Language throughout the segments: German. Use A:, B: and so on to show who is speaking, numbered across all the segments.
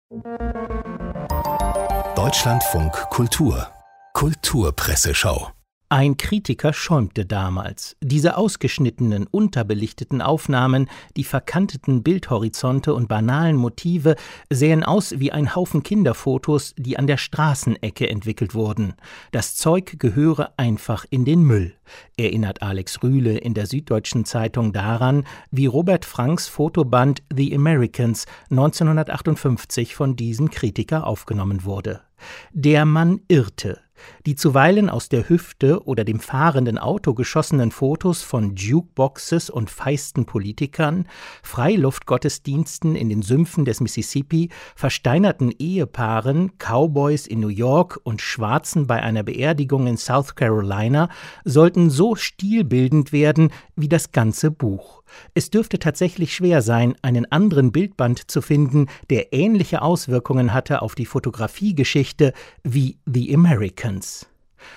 A: Deutschlandfunk Kultur Kulturpresseschau.
B: Ein Kritiker schäumte damals. Diese ausgeschnittenen, unterbelichteten Aufnahmen, die verkanteten Bildhorizonte und banalen Motive sähen aus wie ein Haufen Kinderfotos, die an der Straßenecke entwickelt wurden. Das Zeug gehöre einfach in den Müll, erinnert Alex Rühle in der Süddeutschen Zeitung daran, wie Robert Franks Fotoband The Americans 1958 von diesem Kritiker aufgenommen wurde. Der Mann irrte. Die zuweilen aus der Hüfte oder dem fahrenden Auto geschossenen Fotos von Jukeboxes und feisten Politikern, Freiluftgottesdiensten in den Sümpfen des Mississippi, versteinerten Ehepaaren, Cowboys in New York und Schwarzen bei einer Beerdigung in South Carolina sollten so stilbildend werden wie das ganze Buch. Es dürfte tatsächlich schwer sein, einen anderen Bildband zu finden, der ähnliche Auswirkungen hatte auf die Fotografiegeschichte wie The Americans.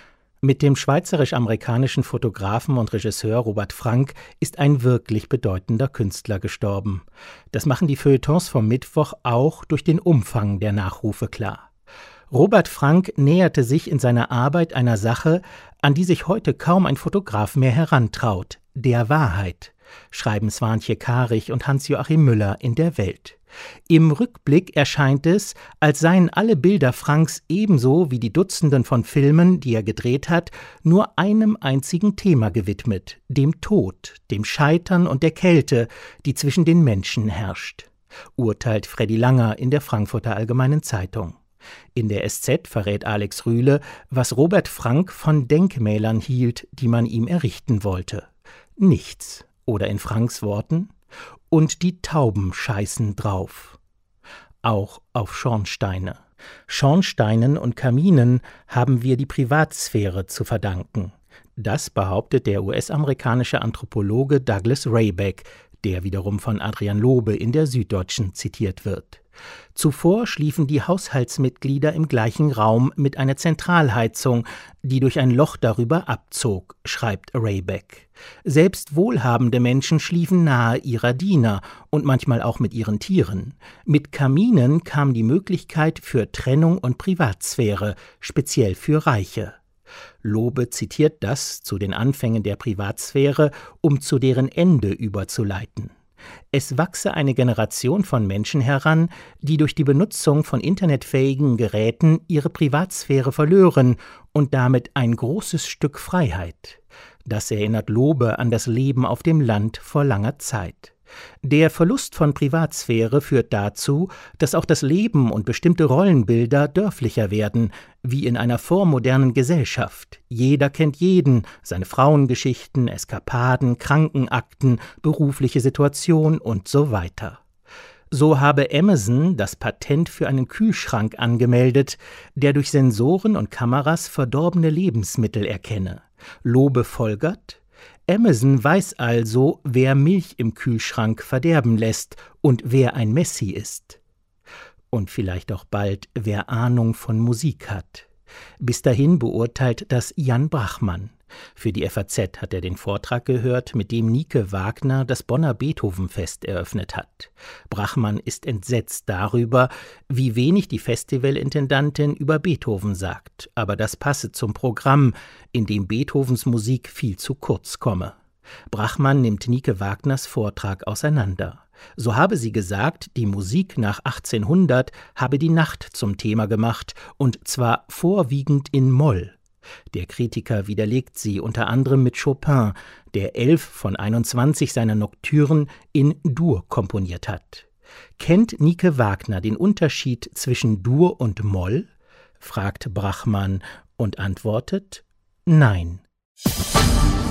B: Mit dem schweizerisch-amerikanischen Fotografen und Regisseur Robert Frank ist ein wirklich bedeutender Künstler gestorben. Das machen die Feuilletons vom Mittwoch auch durch den Umfang der Nachrufe klar. Robert Frank näherte sich in seiner Arbeit einer Sache, an die sich heute kaum ein Fotograf mehr herantraut, der Wahrheit, schreiben Swantje Karich und Hans-Joachim Müller in der Welt. Im Rückblick erscheint es, als seien alle Bilder Franks ebenso wie die Dutzenden von Filmen, die er gedreht hat, nur einem einzigen Thema gewidmet, dem Tod, dem Scheitern und der Kälte, die zwischen den Menschen herrscht, urteilt Freddy Langer in der Frankfurter Allgemeinen Zeitung. In der SZ verrät Alex Rühle, was Robert Frank von Denkmälern hielt, die man ihm errichten wollte. Nichts. Oder in Franks Worten: und die Tauben scheißen drauf. Auch auf Schornsteine. Schornsteinen und Kaminen haben wir die Privatsphäre zu verdanken. Das behauptet der US-amerikanische Anthropologe Douglas Rayback, der wiederum von Adrian Lobe in der Süddeutschen zitiert wird. Zuvor schliefen die Haushaltsmitglieder im gleichen Raum mit einer Zentralheizung, die durch ein Loch darüber abzog, schreibt Rayback. Selbst wohlhabende Menschen schliefen nahe ihrer Diener und manchmal auch mit ihren Tieren. Mit Kaminen kam die Möglichkeit für Trennung und Privatsphäre, speziell für Reiche. Lobe zitiert das zu den Anfängen der Privatsphäre, um zu deren Ende überzuleiten. Es wachse eine Generation von Menschen heran, die durch die Benutzung von internetfähigen Geräten ihre Privatsphäre verlören und damit ein großes Stück Freiheit. Das erinnert Lobe an das Leben auf dem Land vor langer Zeit. Der Verlust von Privatsphäre führt dazu, dass auch das Leben und bestimmte Rollenbilder dörflicher werden, wie in einer vormodernen Gesellschaft. Jeder kennt jeden, seine Frauengeschichten, Eskapaden, Krankenakten, berufliche Situation und so weiter. So habe Amazon das Patent für einen Kühlschrank angemeldet, der durch Sensoren und Kameras verdorbene Lebensmittel erkenne. Lobe folgert: Amazon weiß also, wer Milch im Kühlschrank verderben lässt und wer ein Messi ist. Und vielleicht auch bald, wer Ahnung von Musik hat. Bis dahin beurteilt das Jan Brachmann. Für die FAZ hat er den Vortrag gehört, mit dem Nike Wagner das Bonner Beethovenfest eröffnet hat. Brachmann ist entsetzt darüber, wie wenig die Festivalintendantin über Beethoven sagt, aber das passe zum Programm, in dem Beethovens Musik viel zu kurz komme. Brachmann nimmt Nike Wagners Vortrag auseinander. So habe sie gesagt, die Musik nach 1800 habe die Nacht zum Thema gemacht, und zwar vorwiegend in Moll. Der Kritiker widerlegt sie unter anderem mit Chopin, der 11 von 21 seiner Nocturnen in Dur komponiert hat. Kennt Nike Wagner den Unterschied zwischen Dur und Moll? Fragt Brachmann und antwortet: Nein.